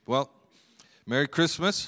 Well, Merry Christmas.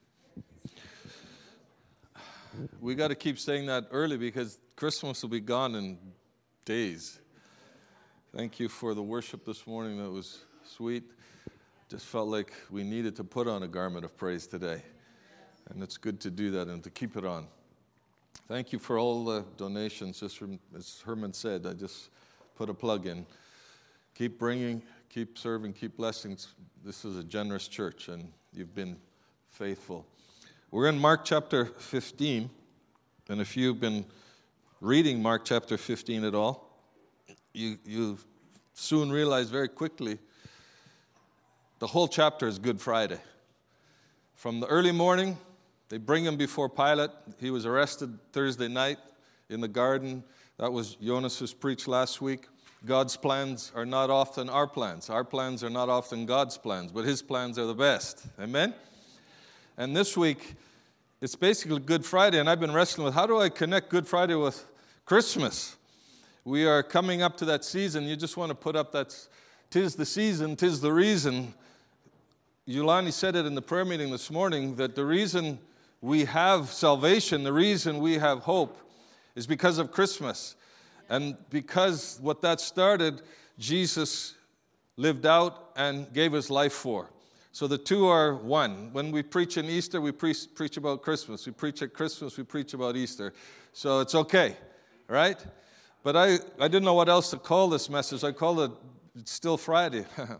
We got to keep saying that early because Christmas will be gone in days. Thank you for the worship this morning. That was sweet. Just felt like we needed to put on a garment of praise today. And it's good to do that and to keep it on. Thank you for all the donations. Just as Herman said, I just put a plug in. Keep bringing, keep serving, keep blessing. This is a generous church, and you've been faithful. We're in Mark chapter 15, and if you've been reading Mark chapter 15 at all, you soon realize very quickly the whole chapter is Good Friday. From the early morning, they bring him before Pilate. He was arrested Thursday night in the garden. That was Jonas's preach last week. God's plans are not often our plans. Our plans are not often God's plans, but His plans are the best. Amen? And this week, it's basically Good Friday, and I've been wrestling with how do I connect Good Friday with Christmas? We are coming up to that season. You just want to put up that, 'tis the season, 'tis the reason. Yulani said it in the prayer meeting this morning, that the reason we have salvation, the reason we have hope is because of Christmas. And because what that started, Jesus lived out and gave His life for. So the two are one. When we preach in Easter, we preach about Christmas. We preach at Christmas, we preach about Easter. So it's okay, right? But I didn't know what else to call this message. I called it, it's still Friday.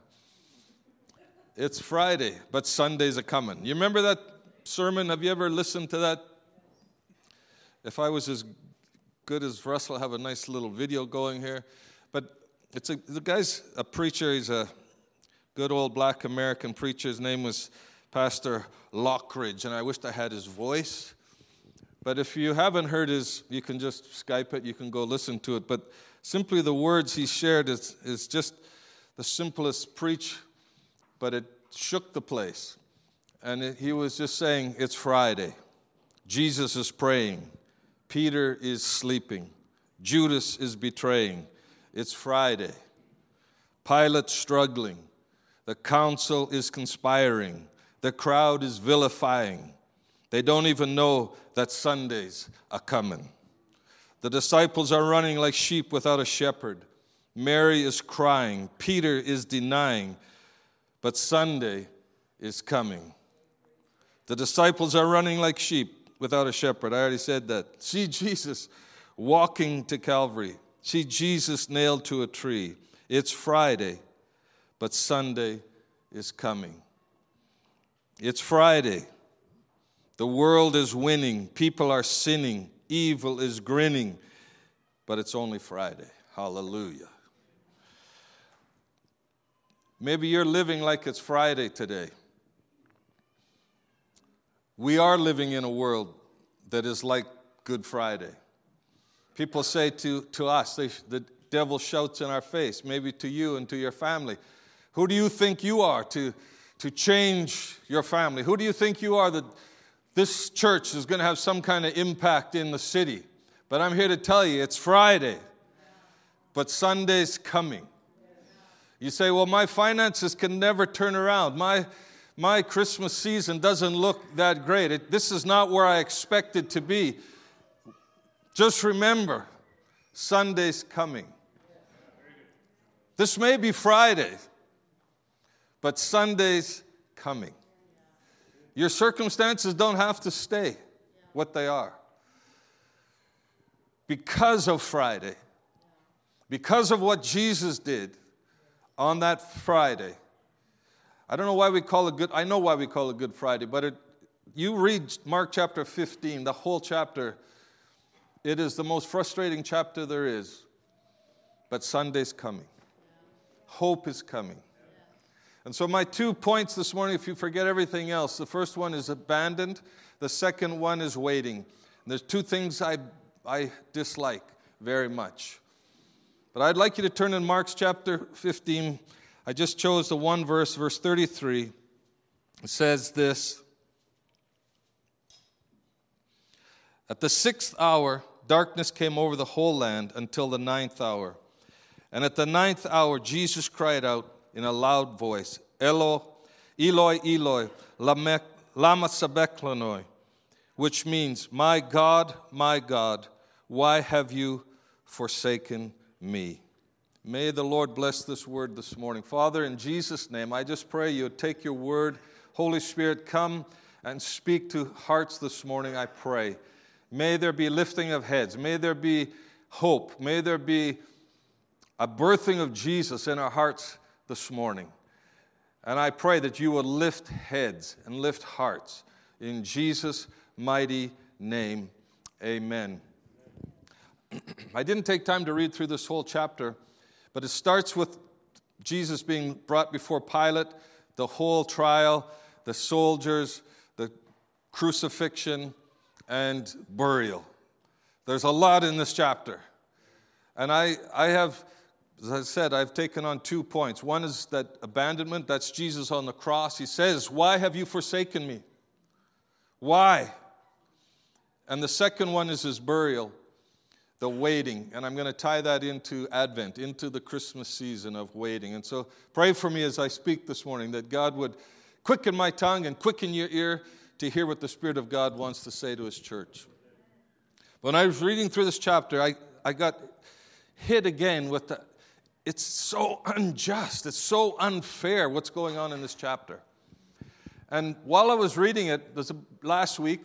It's Friday, but Sundays are coming. You remember that sermon? Have you ever listened to that? If I was as good as Russell, I have a nice little video going here. But the guy's a preacher. He's a good old black American preacher. His name was Pastor Lockridge, and I wished I had his voice. But if you haven't heard you can just Skype it. You can go listen to it. But simply the words he shared is just the simplest preach, but it shook the place. And he was just saying, it's Friday. Jesus is praying. Peter is sleeping. Judas is betraying. It's Friday. Pilate struggling. The council is conspiring. The crowd is vilifying. They don't even know that Sundays are coming. The disciples are running like sheep without a shepherd. Mary is crying. Peter is denying. But Sunday is coming. The disciples are running like sheep without a shepherd. I already said that. See Jesus walking to Calvary. See Jesus nailed to a tree. It's Friday, but Sunday is coming. It's Friday. The world is winning. People are sinning. Evil is grinning. But it's only Friday. Hallelujah. Maybe you're living like it's Friday today. We are living in a world that is like Good Friday. People say to us, the devil shouts in our face, maybe to you and to your family, who do you think you are to change your family? Who do you think you are that this church is going to have some kind of impact in the city? But I'm here to tell you, it's Friday, but Sunday's coming. You say, well, my finances can never turn around. My Christmas season doesn't look that great. This is not where I expect it to be. Just remember, Sunday's coming. This may be Friday, but Sunday's coming. Your circumstances don't have to stay what they are. Because of Friday, because of what Jesus did on that Friday, I don't know why we call it I know why we call it Good Friday, but you read Mark chapter 15, the whole chapter, it is the most frustrating chapter there is. But Sunday's coming. Hope is coming. And so my 2 points this morning, if you forget everything else, the first one is abandoned. The second one is waiting. And there's 2 things I dislike very much. But I'd like you to turn in Mark chapter 15. I just chose the one verse, verse 33. It says this. At the 6th hour, darkness came over the whole land until the 9th hour. And at the 9th hour, Jesus cried out in a loud voice, Elo, Eloi, Eloi, lama sabachthani, which means, my God, why have you forsaken me? May the Lord bless this word this morning. Father, in Jesus' name, I just pray you would take your word. Holy Spirit, come and speak to hearts this morning, I pray. May there be lifting of heads. May there be hope. May there be a birthing of Jesus in our hearts this morning. And I pray that you will lift heads and lift hearts. In Jesus' mighty name, amen. I didn't take time to read through this whole chapter, but it starts with Jesus being brought before Pilate, the whole trial, the soldiers, the crucifixion, and burial. There's a lot in this chapter. And I have, as I said, I've taken on 2 points. One is that abandonment, that's Jesus on the cross. He says, why have you forsaken me? Why? And the second one is his burial, the waiting. And I'm going to tie that into Advent, into the Christmas season of waiting. And so pray for me as I speak this morning that God would quicken my tongue and quicken your ear to hear what the Spirit of God wants to say to his church. When I was reading through this chapter, I got hit again with it's so unjust, it's so unfair what's going on in this chapter. And while I was reading it, last week,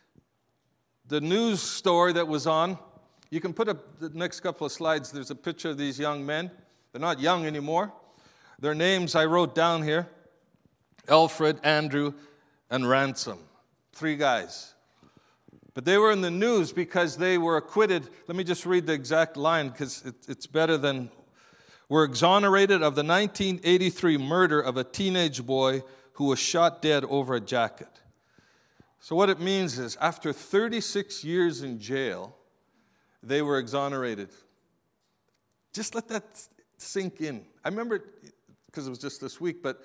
the news story that was on, you can put up the next couple of slides, there's a picture of these young men. They're not young anymore. Their names I wrote down here, Alfred, Andrew, and Ransom. 3 guys. But they were in the news because they were acquitted. Let me just read the exact line because it's better than... Were exonerated of the 1983 murder of a teenage boy who was shot dead over a jacket. So what it means is after 36 years in jail, they were exonerated. Just let that sink in. I remember, because it was just this week, but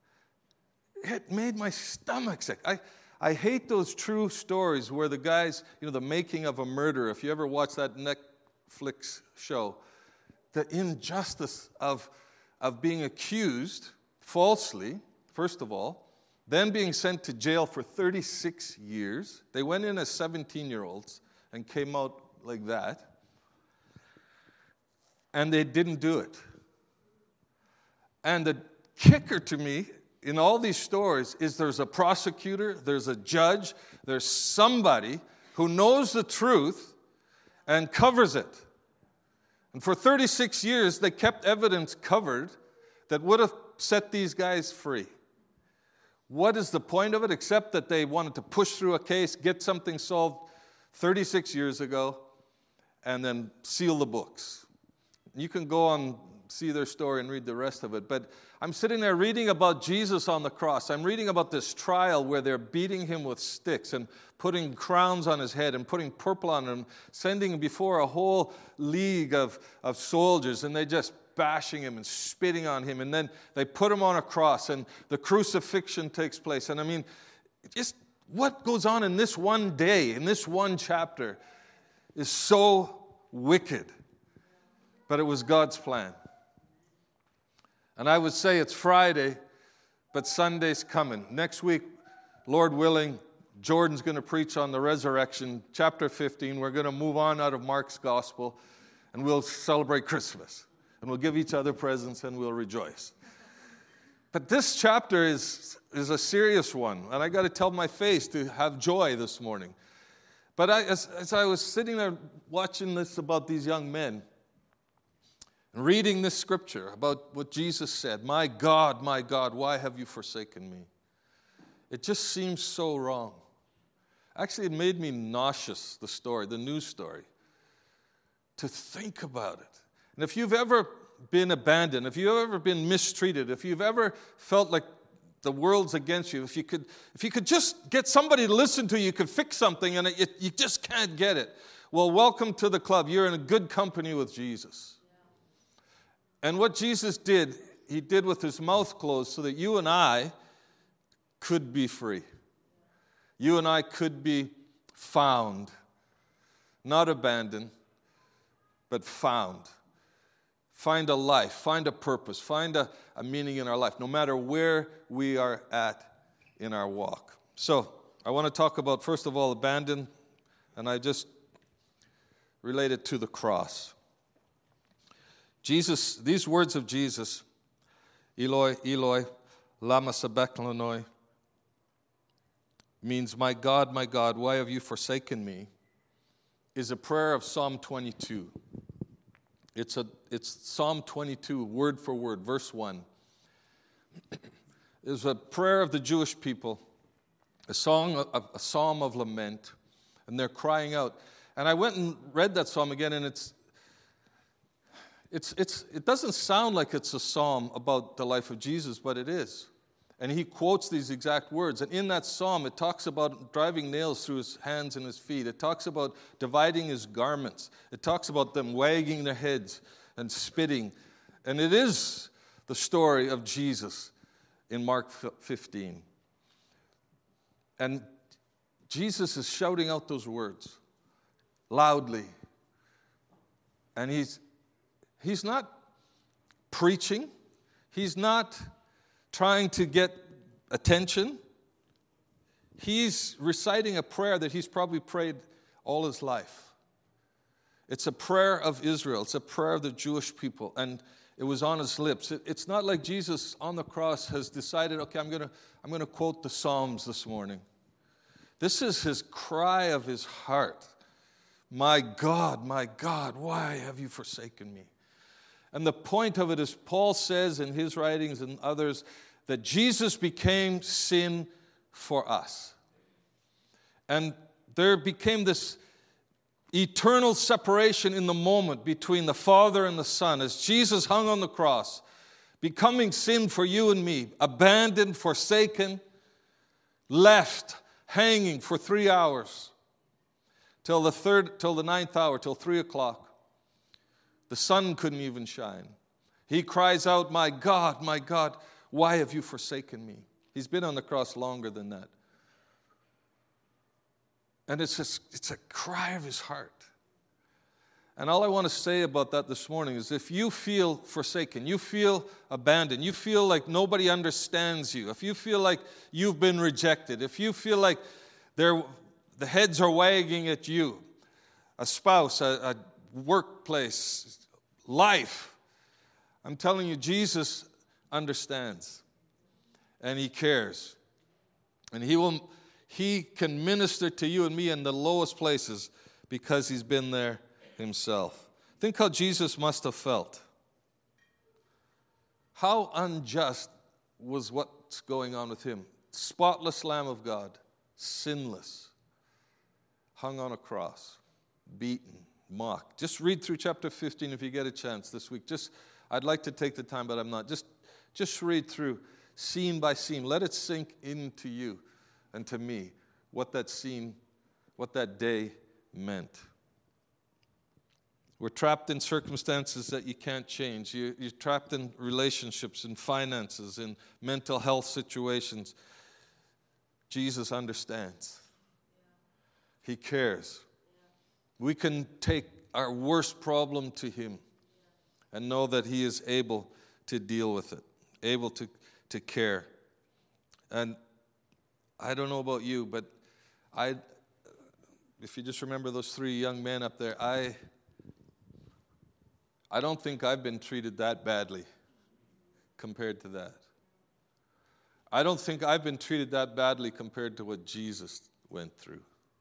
it made my stomach sick. I hate those true stories where the guys, the making of a murder, if you ever watch that Netflix show, the injustice of being accused falsely, first of all, then being sent to jail for 36 years. They went in as 17-year-olds and came out like that. And they didn't do it. And the kicker to me in all these stories is there's a prosecutor, there's a judge, there's somebody who knows the truth and covers it. And for 36 years, they kept evidence covered that would have set these guys free. What is the point of it except that they wanted to push through a case, get something solved 36 years ago, and then seal the books? You can go on, see their story and read the rest of it. But I'm sitting there reading about Jesus on the cross. I'm reading about this trial where they're beating him with sticks and putting crowns on his head and putting purple on him, sending him before a whole league of soldiers, and they just bashing him and spitting on him. And then they put him on a cross, and the crucifixion takes place. And I mean, just what goes on in this one day, in this one chapter, is so wicked. But it was God's plan. And I would say it's Friday, but Sunday's coming. Next week, Lord willing, Jordan's going to preach on the resurrection, chapter 15. We're going to move on out of Mark's gospel, and we'll celebrate Christmas. And we'll give each other presents, and we'll rejoice. But this chapter is a serious one, and I got to tell my face to have joy this morning. But as I was sitting there watching this about these young men, and reading this scripture about what Jesus said, my God, why have you forsaken me? It just seems so wrong. Actually, it made me nauseous, the story, the news story, to think about it. And if you've ever been abandoned, if you've ever been mistreated, if you've ever felt like the world's against you, if you could just get somebody to listen to you, you could fix something, and you just can't get it. Well, welcome to the club. You're in a good company with Jesus. And what Jesus did, he did with his mouth closed so that you and I could be free. You and I could be found, not abandoned, but found. find a life, find a purpose, find a meaning in our life, no matter where we are at in our walk. So I want to talk about, first of all, abandon, and I just relate it to the cross. Jesus, these words of Jesus, Eloi, Eloi, lama sabachthani, means, my God, why have you forsaken me, is a prayer of Psalm 22. It's Psalm 22, word for word, verse 1. It's a prayer of the Jewish people, a psalm of lament, and they're crying out. And I went and read that psalm again, and it doesn't sound like it's a psalm about the life of Jesus, but it is. And he quotes these exact words. And in that psalm, it talks about driving nails through his hands and his feet. It talks about dividing his garments. It talks about them wagging their heads and spitting. And it is the story of Jesus in Mark 15. And Jesus is shouting out those words loudly. And he's not preaching. He's not trying to get attention. He's reciting a prayer that he's probably prayed all his life. It's a prayer of Israel. It's a prayer of the Jewish people. And it was on his lips. It's not like Jesus on the cross has decided, okay, I'm going to quote the Psalms this morning. This is his cry of his heart. My God, why have you forsaken me? And the point of it is, Paul says in his writings and others, that Jesus became sin for us. And there became this eternal separation in the moment between the Father and the Son. As Jesus hung on the cross, becoming sin for you and me, abandoned, forsaken, left, hanging for 3 hours, till the ninth hour, till 3 o'clock. The sun couldn't even shine. He cries out, my God, why have you forsaken me? He's been on the cross longer than that. And it's a cry of his heart. And all I want to say about that this morning is, if you feel forsaken, you feel abandoned, you feel like nobody understands you, if you feel like you've been rejected, if you feel like the heads are wagging at you, a spouse, a workplace, life, I'm telling you, Jesus understands, and he cares, and he can minister to you and me in the lowest places because he's been there himself. Think how Jesus must have felt. How unjust was what's going on with him. Spotless Lamb of God, sinless, hung on a cross, beaten, mocked. Just read through chapter 15 if you get a chance this week. I'd like to take the time, but I'm not. Just read through scene by scene. Let it sink into you and to me what that scene, what that day meant. We're trapped in circumstances that you can't change. You're trapped in relationships, in finances, in mental health situations. Jesus understands. He cares. We can take our worst problem to him and know that he is able to deal with it, able to care. And I don't know about you, but if you just remember those 3 young men up there, I don't think I've been treated that badly compared to that. I don't think I've been treated that badly compared to what Jesus went through.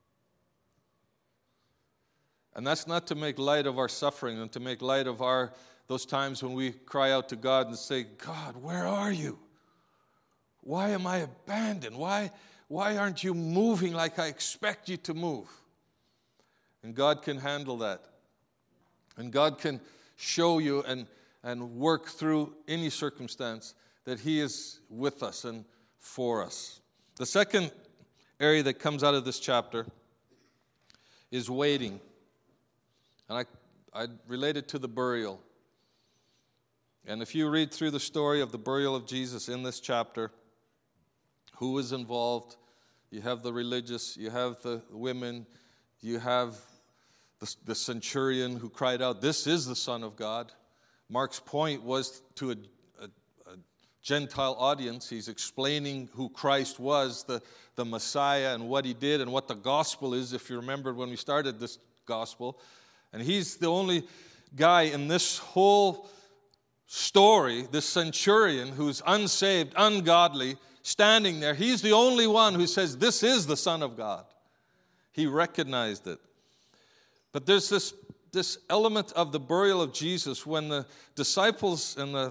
And that's not to make light of our suffering and to make light of those times when we cry out to God and say, God, where are you? Why am I abandoned? Why aren't you moving like I expect you to move? And God can handle that. And God can show you and work through any circumstance that he is with us and for us. The second area that comes out of this chapter is waiting. And I relate it to the burial. And if you read through the story of the burial of Jesus in this chapter, who is involved? You have the religious, you have the women, you have the centurion who cried out, this is the Son of God. Mark's point was to a Gentile audience. He's explaining who Christ was, the Messiah, and what he did, and what the gospel is, if you remember when we started this gospel. And he's the only guy in this whole story, this centurion who's unsaved, ungodly, standing there. He's the only one who says, this is the Son of God. He recognized it. But there's this element of the burial of Jesus when the disciples and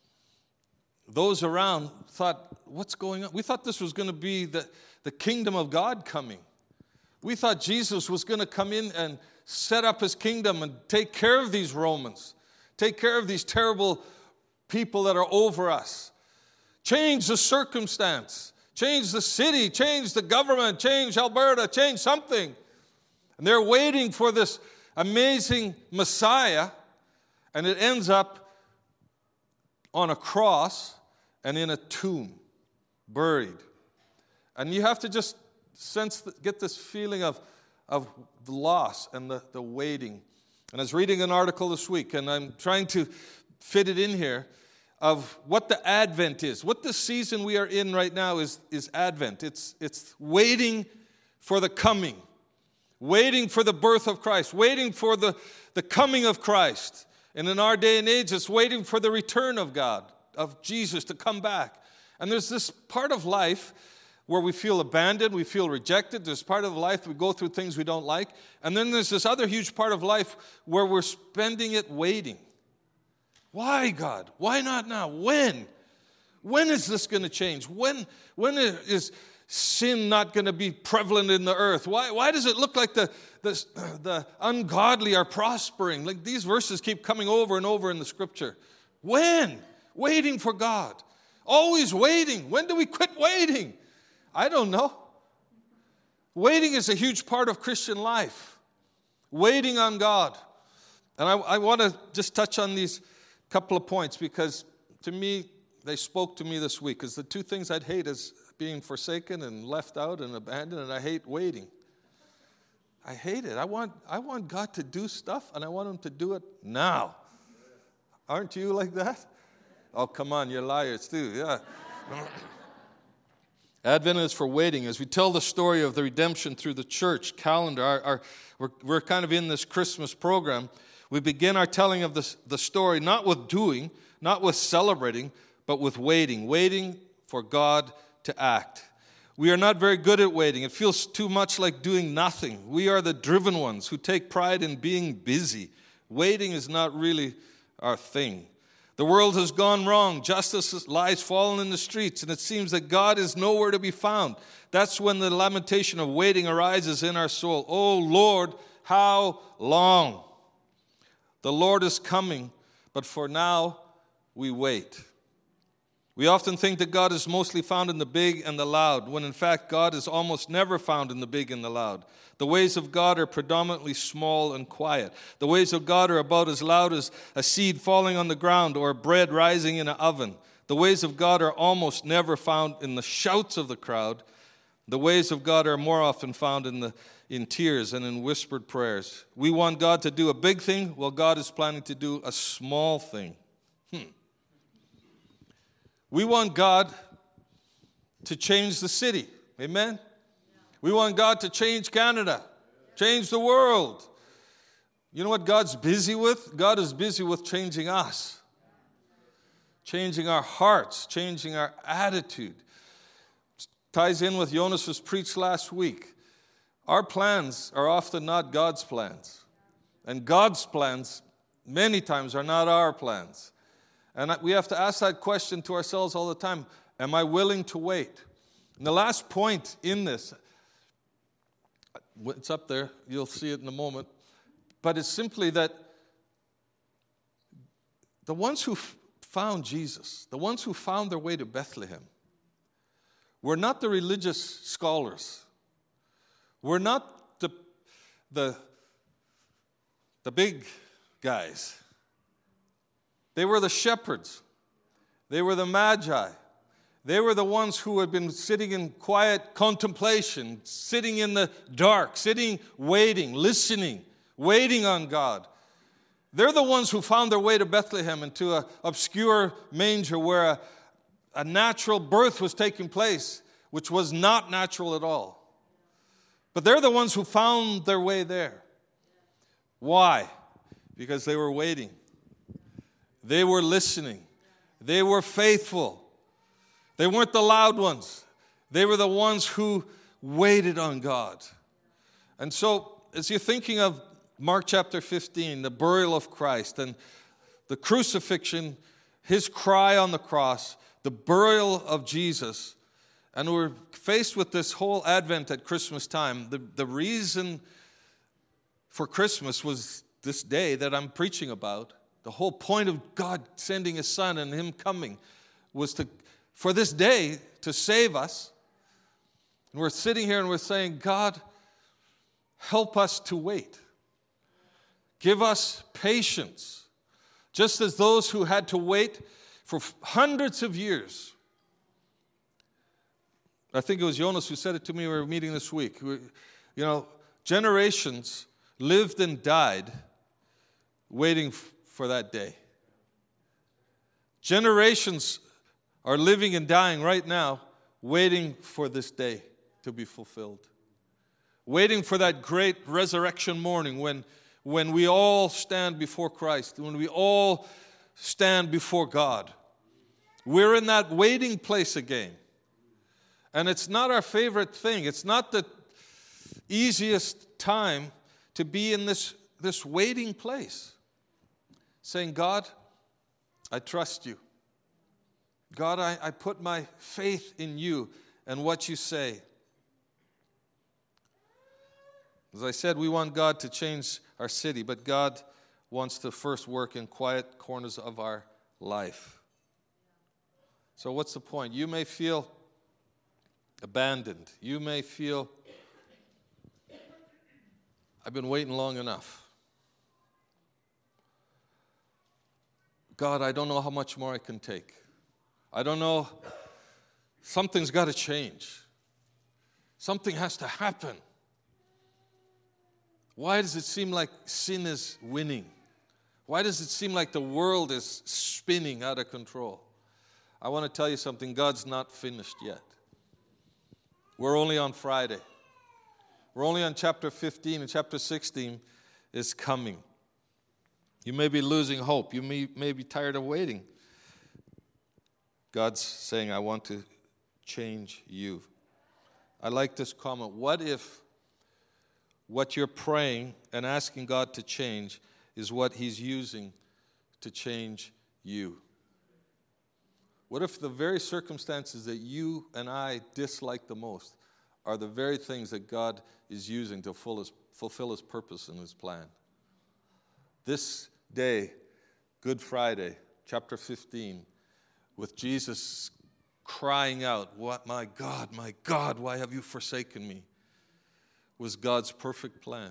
those around thought, what's going on? We thought this was going to be the kingdom of God coming. We thought Jesus was going to come in and set up his kingdom and take care of these Romans, take care of these terrible people that are over us, change the circumstance, change the city, change the government, change Alberta, change something. And they're waiting for this amazing Messiah, and it ends up on a cross and in a tomb, buried. And you have to just get this feeling of the loss and the waiting. And I was reading an article this week, and I'm trying to fit it in here, of what the Advent is. What the season we are in right now is Advent. It's waiting for the coming, waiting for the birth of Christ, waiting for the coming of Christ. And in our day and age, it's waiting for the return of God, of Jesus to come back. And there's this part of life where we feel abandoned, we feel rejected. There's part of life we go through things we don't like. And then there's this other huge part of life where we're spending it waiting. Why, God? Why not now? When? When is this going to change? When is sin not going to be prevalent in the earth? Why does it look like the ungodly are prospering? Like these verses keep coming over and over in the scripture. When? Waiting for God. Always waiting. When do we quit waiting? I don't know. Waiting is a huge part of Christian life. Waiting on God. And I want to just touch on these couple of points because to me, they spoke to me this week. Because the two things I'd hate is being forsaken and left out and abandoned, and I hate waiting. I hate it. I want God to do stuff, and I want him to do it now. Aren't you like that? Oh, come on, you're liars too. Yeah. Advent is for waiting. As we tell the story of the redemption through the church calendar, we're kind of in this Christmas program. We begin our telling of the story not with doing, not with celebrating, but with waiting for God to act. We are not very good at waiting. It feels too much like doing nothing. We are the driven ones who take pride in being busy. Waiting is not really our thing. The world has gone wrong. Justice lies fallen in the streets, and it seems that God is nowhere to be found. That's when the lamentation of waiting arises in our soul. Oh, Lord, how long? The Lord is coming, but for now, we wait. We often think that God is mostly found in the big and the loud, when in fact God is almost never found in the big and the loud. The ways of God are predominantly small and quiet. The ways of God are about as loud as a seed falling on the ground or bread rising in an oven. The ways of God are almost never found in the shouts of the crowd. The ways of God are more often found in tears and in whispered prayers. We want God to do a big thing, while God is planning to do a small thing. We want God to change the city. Amen? We want God to change Canada, change the world. You know what God's busy with? God is busy with changing us, changing our hearts, changing our attitude. Ties in with Jonas's preach last week. Our plans are often not God's plans. And God's plans many times are not our plans. And we have to ask that question to ourselves all the time. Am I willing to wait? And the last point in this, it's up there, you'll see it in a moment, but it's simply that the ones who found Jesus, the ones who found their way to Bethlehem, were not the religious scholars. We're not the big guys. They were the shepherds. They were the magi. They were the ones who had been sitting in quiet contemplation, sitting in the dark, sitting, waiting, listening, waiting on God. They're the ones who found their way to Bethlehem, into an obscure manger where a natural birth was taking place, which was not natural at all. But they're the ones who found their way there. Why? Because they were waiting. They were listening. They were faithful. They weren't the loud ones. They were the ones who waited on God. And so, as you're thinking of Mark chapter 15, the burial of Christ, and the crucifixion, his cry on the cross, the burial of Jesus, and we're faced with this whole Advent at Christmas time. The reason for Christmas was this day that I'm preaching about. The whole point of God sending His Son and Him coming was for this day to save us. And we're sitting here and we're saying, God, help us to wait. Give us patience. Just as those who had to wait for hundreds of years. I think it was Jonas who said it to me. We were meeting this week. Generations lived and died waiting for that day. Generations are living and dying right now waiting for this day to be fulfilled. Waiting for that great resurrection morning when we all stand before Christ, when we all stand before God. We're in that waiting place again. And it's not our favorite thing. It's not the easiest time to be in this waiting place. Saying, God, I trust you. God, I put my faith in you and what you say. As I said, we want God to change our city, but God wants to first work in quiet corners of our life. So what's the point? You may feel abandoned. You may feel, I've been waiting long enough. God, I don't know how much more I can take. I don't know. Something's got to change. Something has to happen. Why does it seem like sin is winning? Why does it seem like the world is spinning out of control? I want to tell you something. God's not finished yet. We're only on Friday. We're only on chapter 15, and chapter 16 is coming. You may be losing hope. You may be tired of waiting. God's saying, I want to change you. I like this comment. What if what you're praying and asking God to change is what He's using to change you? What if the very circumstances that you and I dislike the most are the very things that God is using to fulfill His purpose and His plan? This day, Good Friday, chapter 15, with Jesus crying out, "What, my God, why have you forsaken me?" was God's perfect plan.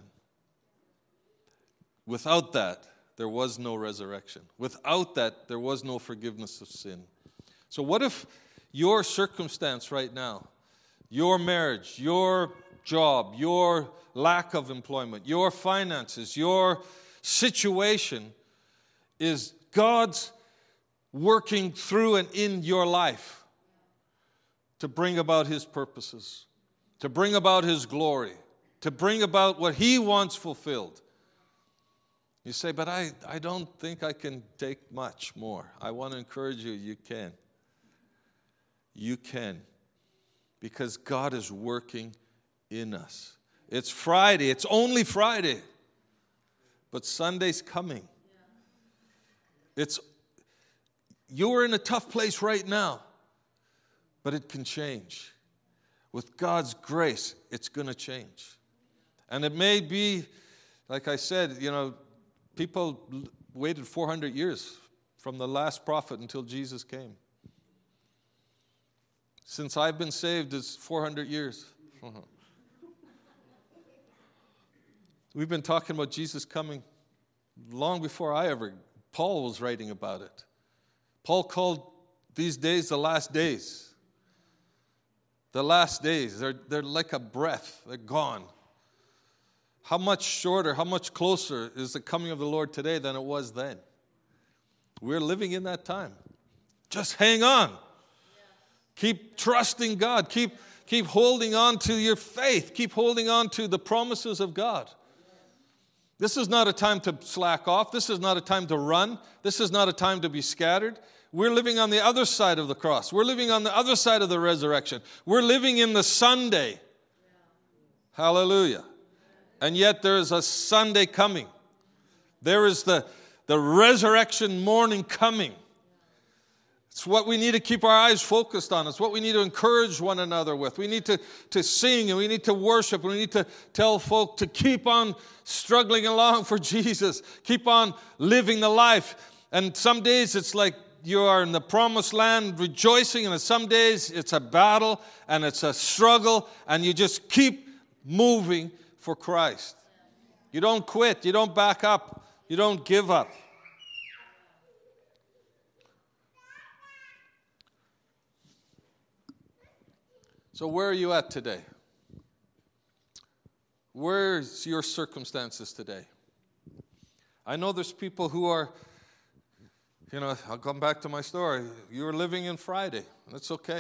Without that, there was no resurrection. Without that, there was no forgiveness of sin. So what if your circumstance right now, your marriage, your job, your lack of employment, your finances, your situation is God's working through and in your life to bring about His purposes, to bring about His glory, to bring about what He wants fulfilled. You say, but I don't think I can take much more. I want to encourage you, you can. You can. Because God is working in us. It's Friday. It's only Friday. But Sunday's coming. You're in a tough place right now. But it can change. With God's grace, it's going to change. And it may be, like I said, people waited 400 years from the last prophet until Jesus came. Since I've been saved, it's 400 years. We've been talking about Jesus coming long before Paul was writing about it. Paul called these days the last days. The last days, they're like a breath, they're gone. how much shorter, how much closer is the coming of the Lord today than it was then? We're living in that time. Just hang on. Keep trusting God. Keep holding on to your faith. Keep holding on to the promises of God. This is not a time to slack off. This is not a time to run. This is not a time to be scattered. We're living on the other side of the cross. We're living on the other side of the resurrection. We're living in the Sunday. Hallelujah. And yet there is a Sunday coming. There is the resurrection morning coming. It's what we need to keep our eyes focused on. It's what we need to encourage one another with. We need to sing, and we need to worship, and we need to tell folk to keep on struggling along for Jesus. Keep on living the life. And some days it's like you are in the promised land rejoicing, and some days it's a battle and it's a struggle, and you just keep moving for Christ. You don't quit. You don't back up. You don't give up. So where are you at today? Where's your circumstances today? I know there's people who are, I'll come back to my story. You're living in Friday. That's okay.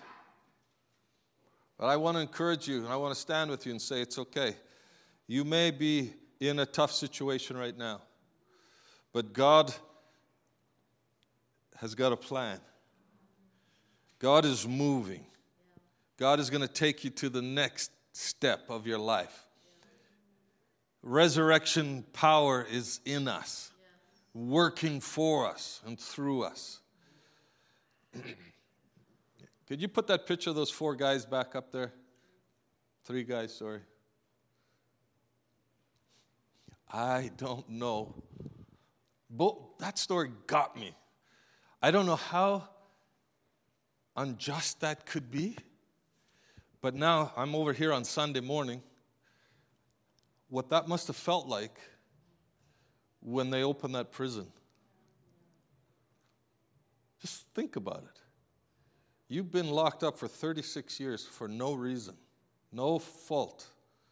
But I want to encourage you, and I want to stand with you and say it's okay. You may be in a tough situation right now, but God has got a plan. God is moving. God is going to take you to the next step of your life. Resurrection power is in us, working for us and through us. Could you put that picture of those 4 guys back up there? 3 guys, sorry. I don't know. That story got me. I don't know how unjust that could be. But now I'm over here on Sunday morning. What that must have felt like when they opened that prison. Just think about it. You've been locked up for 36 years for no reason, no fault.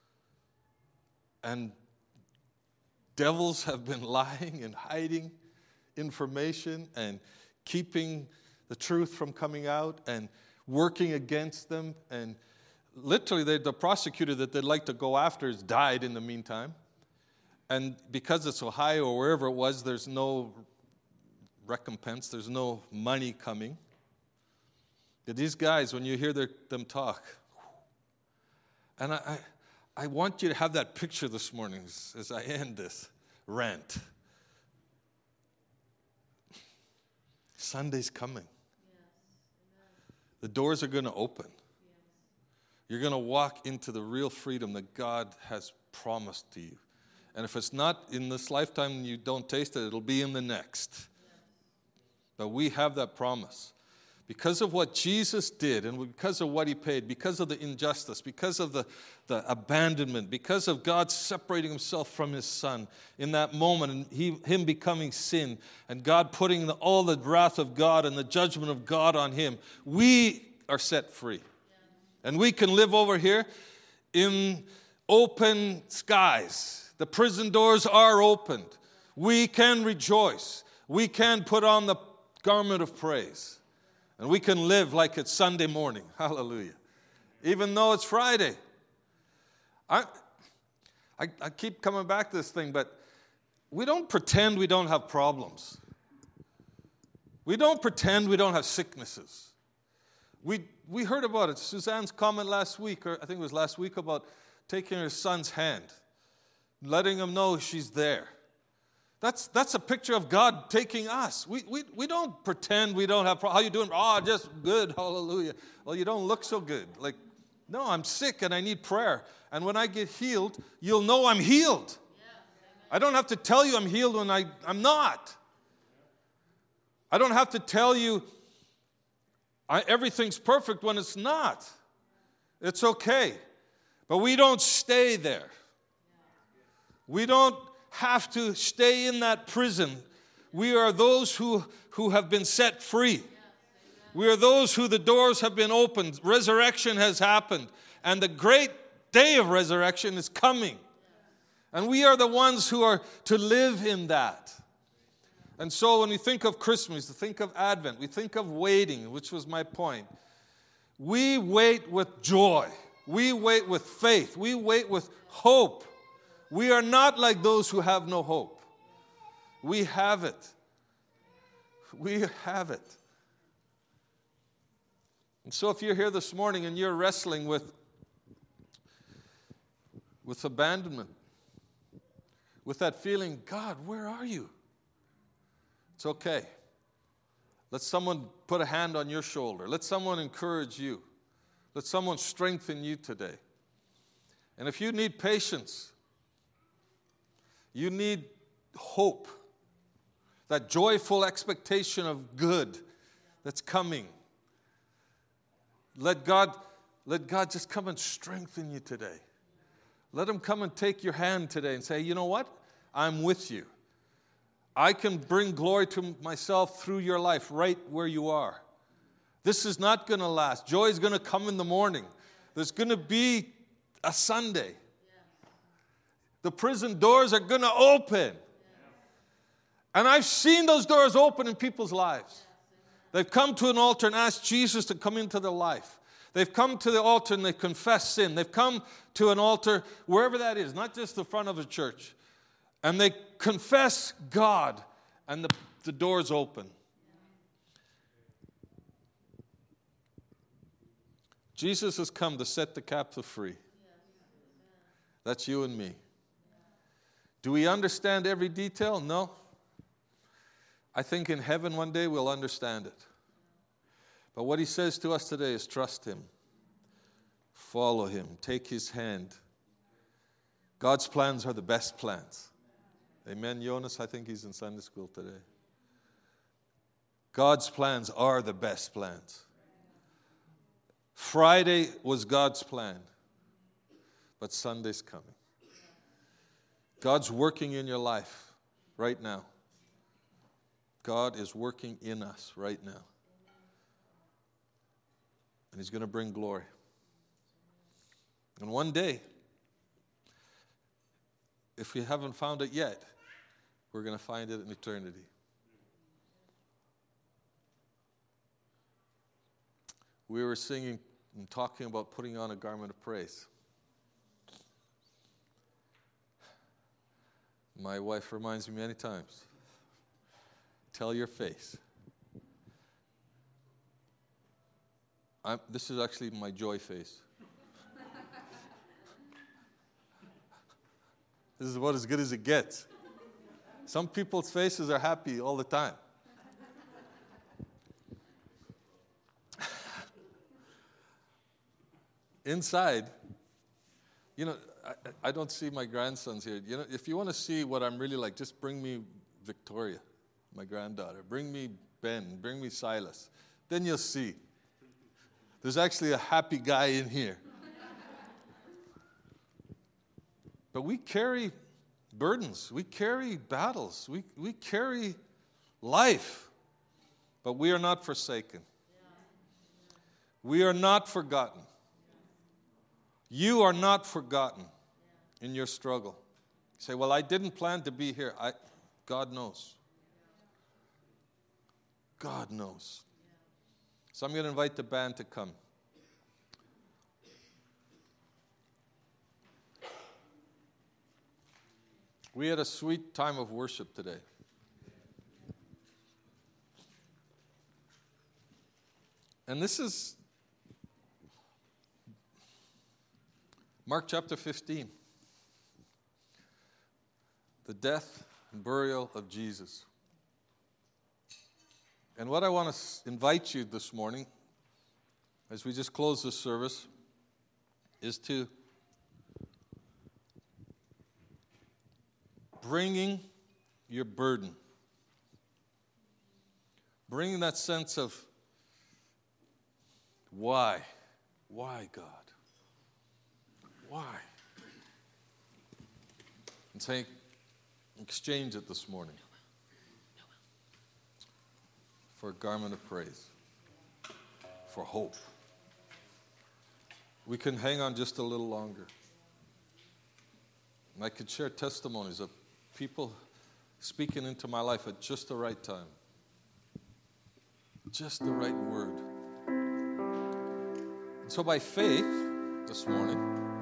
And devils have been lying and hiding information and keeping the truth from coming out and working against them. And literally, the prosecutor that they'd like to go after has died in the meantime. And because it's Ohio or wherever it was, there's no recompense. There's no money coming. But these guys, when you hear them talk, and I want you to have that picture this morning as I end this rant. Sunday's coming. The doors are going to open. You're going to walk into the real freedom that God has promised to you. And if it's not in this lifetime and you don't taste it, it'll be in the next. But we have that promise. Because of what Jesus did and because of what he paid, because of the injustice, because of the abandonment, because of God separating himself from his son in that moment and him becoming sin and God putting all the wrath of God and the judgment of God on him, we are set free. And we can live over here in open skies. The prison doors are opened. We can rejoice. We can put on the garment of praise. And we can live like it's Sunday morning. Hallelujah. Even though it's Friday. I keep coming back to this thing, but we don't pretend we don't have problems. We don't pretend we don't have sicknesses. We heard about it. Suzanne's comment last week, or I think it was last week, about taking her son's hand, letting him know she's there. That's a picture of God taking us. We don't pretend we don't have problems. How you doing? Oh, just good. Hallelujah. Well, you don't look so good. Like, no, I'm sick and I need prayer. And when I get healed, you'll know I'm healed. I don't have to tell you I'm healed when I'm not. I don't have to tell you everything's perfect when it's not. It's okay. But we don't stay there. We don't have to stay in that prison. We are those who have been set free. We are those who the doors have been opened. Resurrection has happened. And the great day of resurrection is coming. And we are the ones who are to live in that. And so when we think of Christmas, we think of Advent, we think of waiting, which was my point. We wait with joy. We wait with faith. We wait with hope. We are not like those who have no hope. We have it. We have it. And so if you're here this morning and you're wrestling with abandonment, with that feeling, God, where are you? It's okay. Let someone put a hand on your shoulder. Let someone encourage you. Let someone strengthen you today. And if you need patience, you need hope, that joyful expectation of good that's coming. Let God just come and strengthen you today. Let Him come and take your hand today and say, you know what? I'm with you. I can bring glory to myself through your life right where you are. This is not going to last. Joy is going to come in the morning. There's going to be a Sunday. The prison doors are going to open. And I've seen those doors open in people's lives. They've come to an altar and asked Jesus to come into their life. They've come to the altar and they've confessed sin. They've come to an altar, wherever that is, not just the front of a church. And they confess God, and the doors open. Jesus has come to set the captive free. That's you and me. Do we understand every detail? No. I think in heaven one day we'll understand it. But what He says to us today is trust Him. Follow Him. Take His hand. God's plans are the best plans. Amen, Jonas? I think he's in Sunday school today. God's plans are the best plans. Friday was God's plan, but Sunday's coming. God's working in your life right now. God is working in us right now. And He's going to bring glory. And one day, if we haven't found it yet, we're going to find it in eternity. We were singing and talking about putting on a garment of praise. My wife reminds me many times, tell your face. This is actually my joy face. This is about as good as it gets. Some people's faces are happy all the time. Inside, I don't see my grandsons here. If you want to see what I'm really like, just bring me Victoria, my granddaughter. Bring me Ben. Bring me Silas. Then you'll see. There's actually a happy guy in here. But we carry burdens. We carry battles. We carry life. But we are not forsaken. We are not forgotten. You are not forgotten in your struggle. You say, well, I didn't plan to be here. God knows. God knows. So I'm going to invite the band to come. We had a sweet time of worship today. And this is Mark chapter 15. The death and burial of Jesus. And what I want to invite you this morning, as we just close this service, is to bringing your burden. Bringing that sense of why? Why, God? Why? And say, exchange it this morning for a garment of praise, for hope. We can hang on just a little longer. I could share testimonies of people speaking into my life at just the right time. Just the right word. And so by faith, this morning,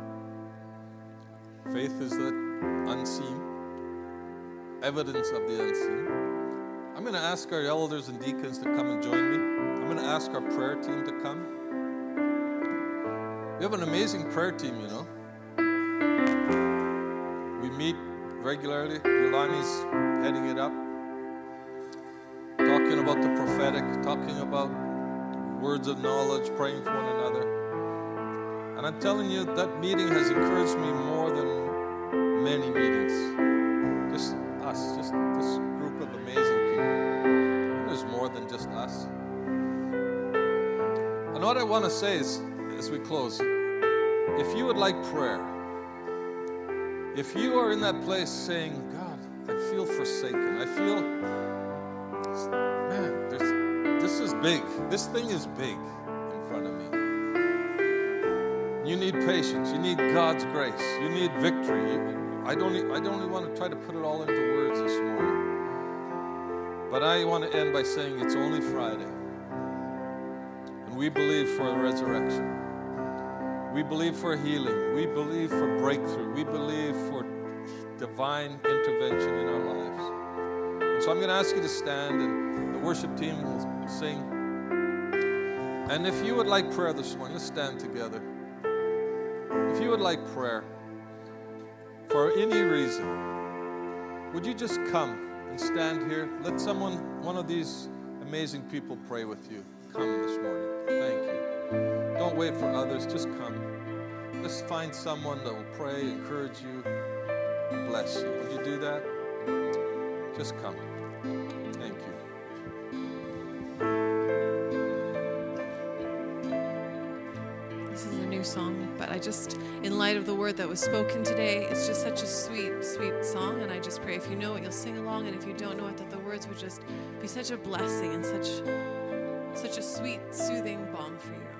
faith is the unseen, evidence of the unseen. I'm going to ask our elders and deacons to come and join me. I'm going to ask our prayer team to come. We have an amazing prayer team, you know. We meet regularly. Yolani's heading it up. Talking about the prophetic, talking about words of knowledge, praying for one another. And I'm telling you, that meeting has encouraged me more than many meetings. Just us, just this group of amazing people. And there's more than just us. And what I want to say is, as we close, if you would like prayer, if you are in that place saying, God, I feel forsaken, I feel, man, this is big. This thing is big in front of me. You need patience. You need God's grace. You need victory. I don't even want to try to put it all into words this morning. But I want to end by saying it's only Friday. And we believe for a resurrection. We believe for healing. We believe for breakthrough. We believe for divine intervention in our lives. And so I'm going to ask you to stand, and the worship team will sing. And if you would like prayer this morning, let's stand together. If you would like prayer for any reason, would you just come and stand here? Let one of these amazing people pray with you. Come this morning. Thank you. Don't wait for others. Just come. Let's find someone that will pray, encourage you, and bless you. Would you do that? Just come. Thank you. This is a new song, but in light of the word that was spoken today, it's just such a sweet, sweet song, and I just pray if you know it, you'll sing along, and if you don't know it, that the words would just be such a blessing and such a sweet, soothing balm for your